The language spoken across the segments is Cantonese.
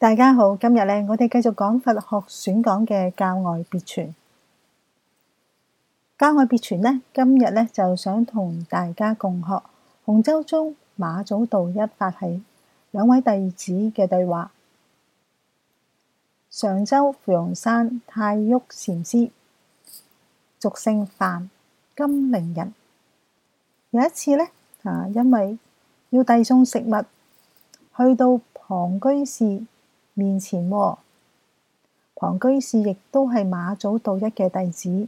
大家好，今日咧，我哋繼續講佛學選講嘅教外別傳。教外別傳咧，今日咧就想同大家共學洪州宗馬祖道一法系兩位弟子嘅對話。常州芙蓉山太旭禪師，俗姓范，金陵人。有一次咧，因為要遞送食物，去到龐居士面前喎。龐居士亦都係馬祖道一嘅弟子。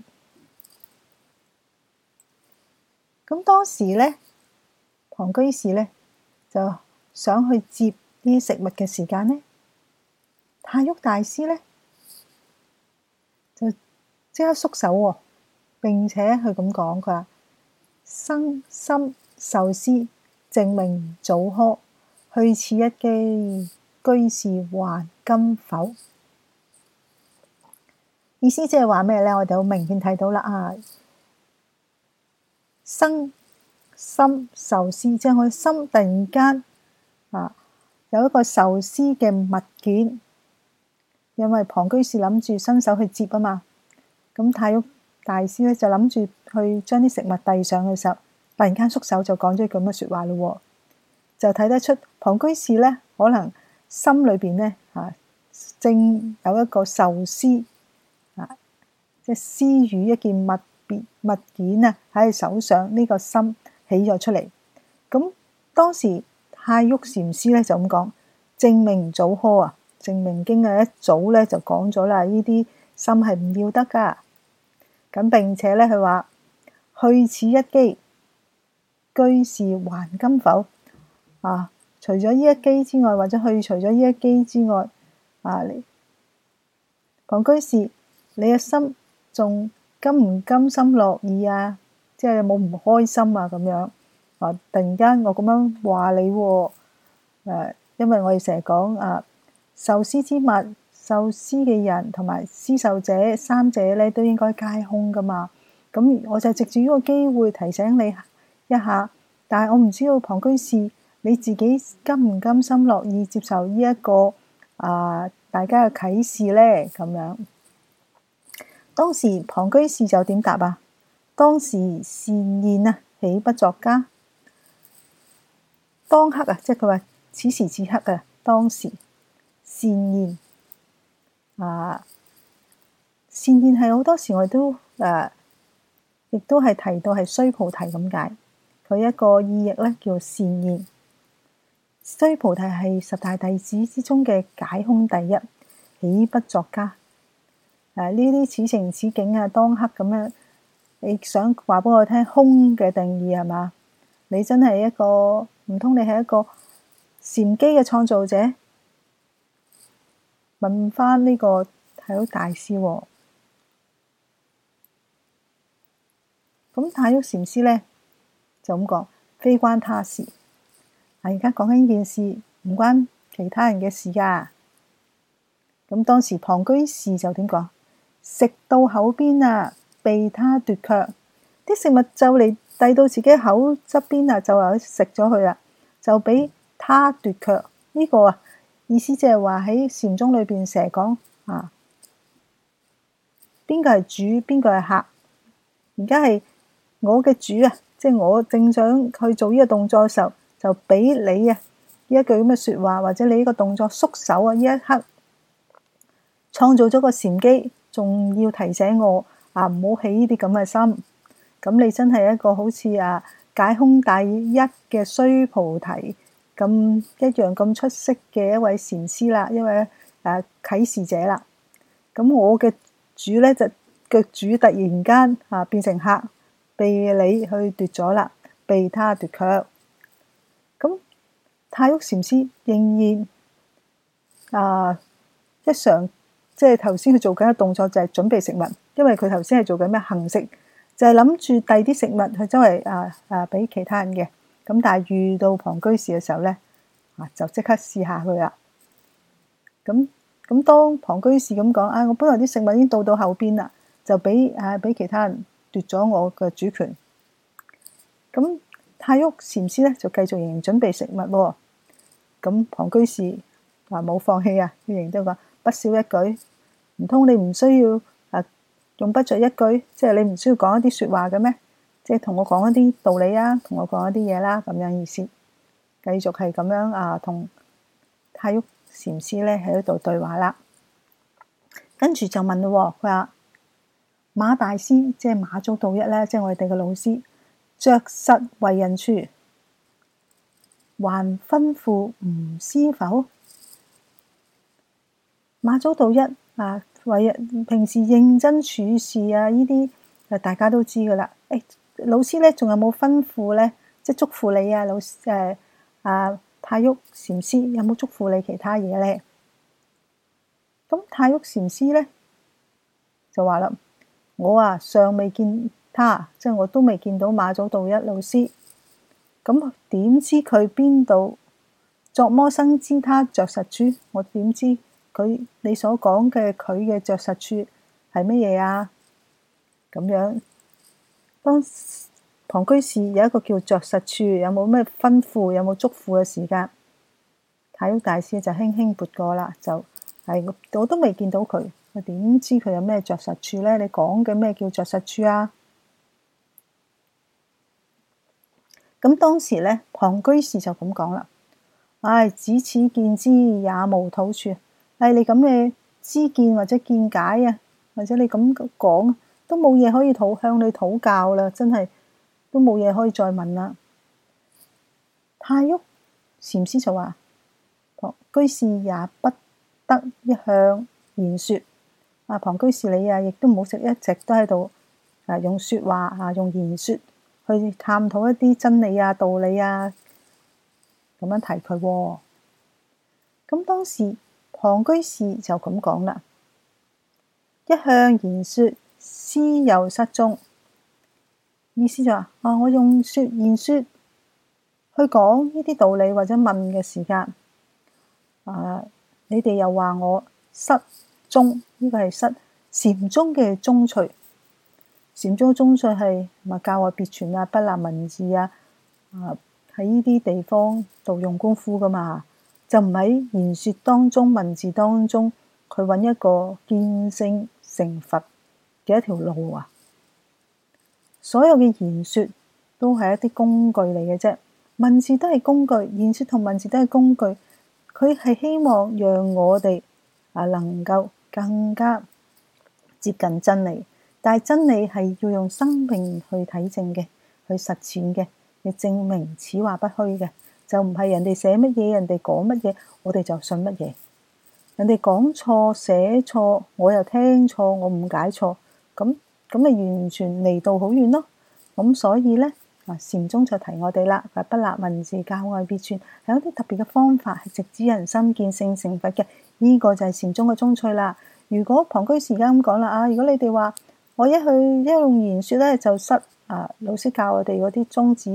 咁當時咧，龐居士咧就想去接啲食物嘅時間咧，太旭大師咧就即刻縮手喎，並且佢咁講，佢話：生心受師，淨名祖訶，去此一機，居士還今否？意思即係話咩咧？我哋好明顯睇到啦，生心受師，即係我心突然間有一個受師嘅物件，因為龐居士諗住伸手去接啊嘛，咁太旭大師咧就諗住去將啲食物遞上嘅時候，突然間縮手就講咗咁嘅説話咯，就睇得出龐居士咧可能心裏邊咧正有一個受師即係施予一件物件喺手上，呢個心起咗出嚟。咁當時太旭禪師咧就咁講：淨名祖訶啊，淨名經一早咧就講咗啦，呢啲心係唔要得噶。咁並且咧佢話：去此一機，居士還今否？除咗呢一機之外，或者去除咗呢一機之外，龐居士，你嘅心仲甘唔甘心樂意啊？即係有冇唔開心啊？咁樣突然間我咁樣話你因為我哋成日講受施之物、受施嘅人同埋施受者三者咧都應該皆空噶嘛。咁我就藉住呢個機會提醒你一下，但係我唔知道龐居士你自己甘唔甘心樂意接受呢一個大家嘅啟示咧？咁樣。當時龐居士就點答啊？當時善現豈不作嘉？當刻即係佢話此時此刻當時善現善現係好多時我哋都亦都係提到係須菩提咁解。佢一個意譯咧叫善現。須菩提係十大弟子之中嘅解空第一，豈不作嘉？呢啲此情此景當刻咁樣，你想話俾我聽空嘅定義係嘛？你真係一個唔通你係一個禪機嘅創造者？問翻呢個太旭大師喎。咁太旭禪師咧就咁講：非關他事。而家講緊呢件事唔關其他人嘅事噶。咁當時龐居士就點講？食到口邊被他奪卻，啲食物就嚟遞到自己口側邊就話食咗佢啦，就俾他奪卻。呢個意思即係話喺禪宗裏邊成日講邊個係主，邊個係客。而家係我嘅主即係我正想去做呢個動作嘅時候，就俾你呢一句咁嘅説話，或者你呢個動作縮手呢一刻創造咗個禪機。仲要提醒我唔好起呢啲咁嘅心。咁你真係一個好似解空第一嘅須菩提咁一樣咁出色嘅一位禪師啦，一位啟示者啦。咁我嘅主咧就腳主突然間變成客，被你去奪咗啦，被他奪卻。咁太旭禪師仍然一常。即係頭先佢做緊嘅動作就係準備食物，因為佢頭先係做緊咩行食，就係諗住遞啲食物去周圍俾其他人嘅。咁但係遇到龐居士嘅時候咧，就即刻試下佢啦。咁當龐居士咁講我本來啲食物已經到後邊啦，就俾其他人奪咗我嘅主權。咁太旭禪師咧就繼續仍然準備食物喎。咁龐居士冇放棄啊，佢仍然都講不少一舉。唔通你唔需要用不着一句，即係你唔需要講一啲説話嘅咩？即係同我講一啲道理啊，同我講一啲嘢啦，咁樣意思。繼續係咁樣同太旭禪師咧喺度對話啦。跟住就問咯，佢話馬大師即係馬祖道一咧，即係我哋嘅老師，着實為人處，還吩咐吾師否？馬祖道一為人平時認真處事啊，呢啲大家都知噶啦。老師咧仲有冇吩咐咧？即係囑咐你啊，太旭禪師有冇囑咐你其他嘢咧？咁太旭禪師咧就話啦：我尚未見他，即係我都未見到馬祖道一老師。咁點知佢邊度作麼生知他着實處？我點知你所講嘅佢嘅着實處係乜嘢啊？咁樣當旁居士有一個叫着實處，有冇咩吩咐，有冇囑咐嘅時間？太旭大師就輕輕撥過啦，我都未見到佢，我點知佢有咩着實處咧？你講嘅咩叫着實處啊？咁當時咧，旁居士就咁講啦：只此見之也無土處。你咁嘅知見或者見解啊，或者你咁講，都冇嘢可以向你討教啦，真係都冇嘢可以再問啦。太旭禪師就話：旁居士也不得一向言說。旁居士你亦都唔好一直都喺度用說話用言說去探討一啲真理啊、道理啊，咁樣提佢喎。咁當時旁居士就咁講啦：一向言說，師又失宗。意思就話我用言說去講呢啲道理或者問嘅時間，你哋又話我失宗，呢個係失禪宗嘅宗趣。禪宗嘅宗趣係教外別傳不立文字喺呢啲地方度用功夫噶嘛，就唔喺言說當中、文字當中，佢揾一個見性成佛嘅一條路啊！所有嘅言說都係一啲工具嚟嘅啫，文字都係工具，言說同文字都係工具。佢係希望讓我哋能夠更加接近真理，但係真理係要用生命去體證嘅，去實踐嘅，要證明此話不虛嘅，就唔係人哋寫乜嘢，人哋講乜嘢，我哋就信乜嘢。人哋講錯、寫錯，我又聽錯，我誤解錯，咁咪完全離道好遠咯。咁所以咧，禪宗就提我哋啦，不立文字，教外別傳，係有啲特別嘅方法，係直指人心、見性成佛嘅。呢個就係禪宗嘅宗趣啦。如果旁居士而家咁講啦，如果你哋話我一用言說咧，就失老師教我哋嗰啲宗旨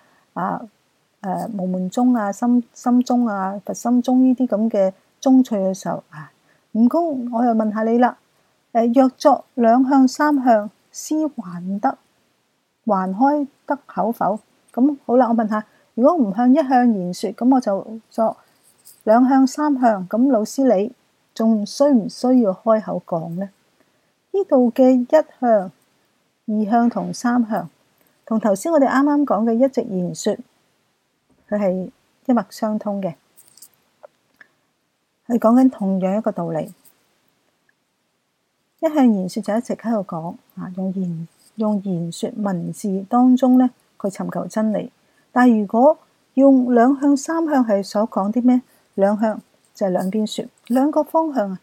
無門宗心宗佛心宗呢啲咁嘅宗趣嘅時候悟空，我又問下你啦。若作兩向三向，師還開得口否？咁好啦，我問下，如果唔向一向言說，咁我就作兩向三向，咁老師你仲需唔需要開口講呢？呢度嘅一向、二向同三向，同頭先我哋啱啱講嘅一直言說，佢係一脈相通嘅，係講緊同樣一個道理。一向言說就一直喺度講用言說文字當中咧，去尋求真理。但係如果用兩向三向係所講啲咩？兩向就係兩邊說，兩個方向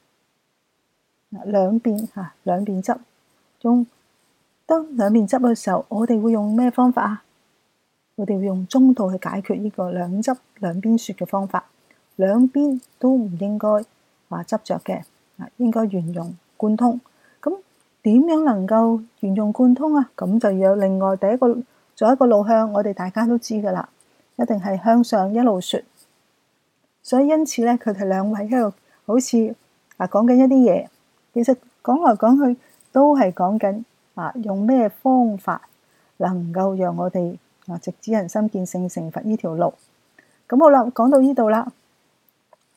兩邊執。當兩邊執嘅時候，我哋會用咩方法啊？我哋會用中道去解決呢個兩執兩邊說嘅方法。兩邊都唔應該執着嘅，應該圓融貫通。咁點樣能夠圓融貫通啊？咁就要有另外做一個路向，我哋大家都知噶啦，一定係向上一路說。所以因此咧，佢哋兩位喺度好似講緊一啲嘢，其實講來講去都係講緊用咩方法能夠讓我哋直指人心見性成佛呢條路。咁好啦，講到呢度啦。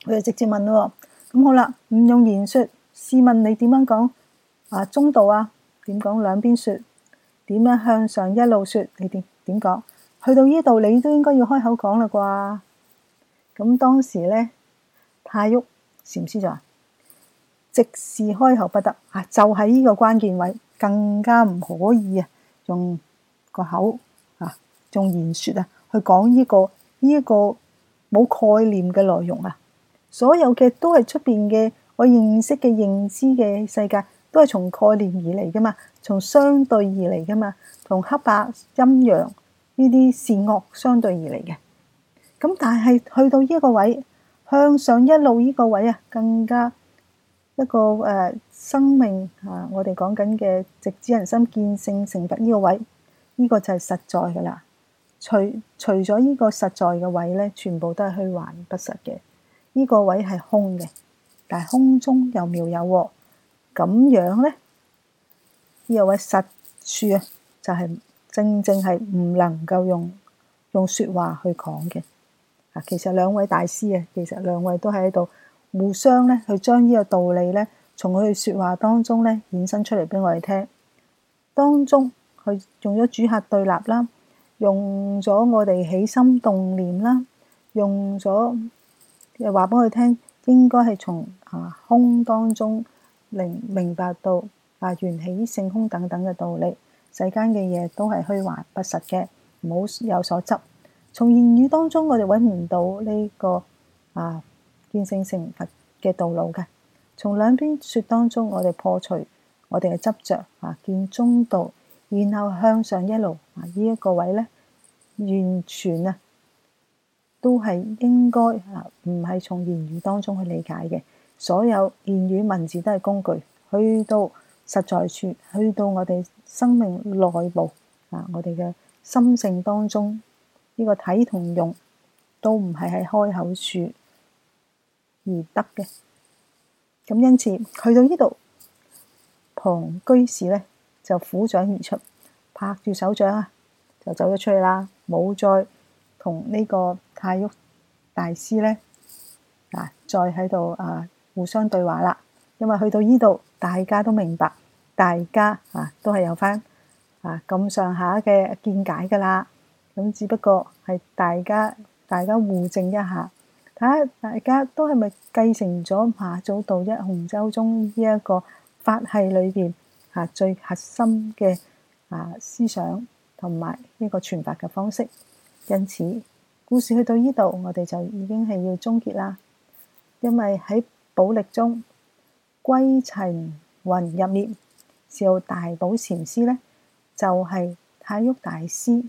佢就直接問咯。咁好啦，唔用言說，試問你點樣講中道啊？點講兩邊說？點樣向上一路說？你點講？去到呢度你都應該要開口講啦啩？咁當時咧，太旭禪師就話：直是開口不得啊！就係呢個關鍵位，更加唔可以用個口用言說去講呢個冇概念嘅內容啊！所有嘅都係出邊嘅我認識嘅認知嘅世界，都係從概念而嚟噶嘛，從相對而嚟噶嘛，同黑白陰陽呢啲善惡相對而嚟嘅。咁但係去到呢個位，向上一路呢個位更加一個生命我哋講緊嘅直指人心見性成佛呢個位，呢個就係實在噶啦。除咗呢個實在嘅位咧，全部都係虛幻不實嘅。呢個位係空嘅，但係空中有妙有喎。咁樣咧，呢個位實處就係正係唔能夠用説話去講嘅。其實兩位大師其實兩位都喺度互相咧去將呢個道理咧，從佢哋説話當中咧衍生出嚟俾我哋聽。當中佢用咗主客對立啦，用咗我哋起心動念啦，用咗又話俾我哋聽，應該係從空當中明白到緣起性空等等嘅道理。世間嘅嘢都係虛幻不實嘅，唔好有所執。從言語當中，我哋揾唔到呢個見性成佛嘅道路嘅。從兩邊說當中，我哋破除我哋嘅執着見中道，然後向上一路呢一個位咧，完全都係應該唔係從言語當中去理解嘅。所有言語文字都係工具，去到實在處，去到我哋生命內部我哋嘅心性當中，呢個睇同用都唔係喺開口處而得嘅。咁因此去到呢度，龐居士咧就撫掌而出，拍住手掌就走咗出去啦，冇再同呢個太旭大師咧再喺度互相對話啦。因為去到呢度，大家都明白，大家都係有翻咁上下嘅見解噶啦。咁只不過係大家互證一下，睇下大家都係咪繼承咗馬祖道一洪州宗呢一個法系裏邊最核心嘅思想同埋呢個傳法嘅方式。因此故事去到呢度，我哋就已經係要終結啦。因為喺寶力中歸塵雲入滅，是大寶禪師咧，就係太旭大師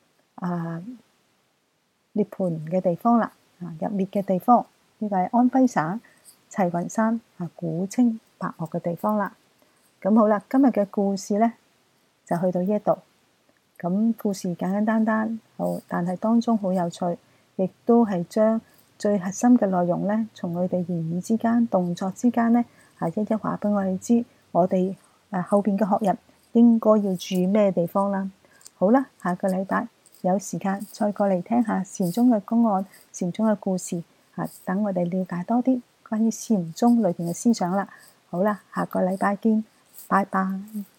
涅槃嘅地方啦，入滅嘅地方，呢個係安徽省齊雲山古稱白岳嘅地方啦。咁好啦，今日嘅故事咧就去到呢一度。咁故事簡簡單單好，但係當中好有趣，亦都係將最核心嘅內容咧，從佢哋言語之間、動作之間咧一一話俾我哋知，我哋後邊嘅學人應該要注意咩地方啦。好啦，下個禮拜有時間再過嚟聽下禪宗嘅公案、禪宗嘅故事等我哋了解多啲關於禪宗裏邊嘅思想啦。好啦，下個禮拜見，拜拜。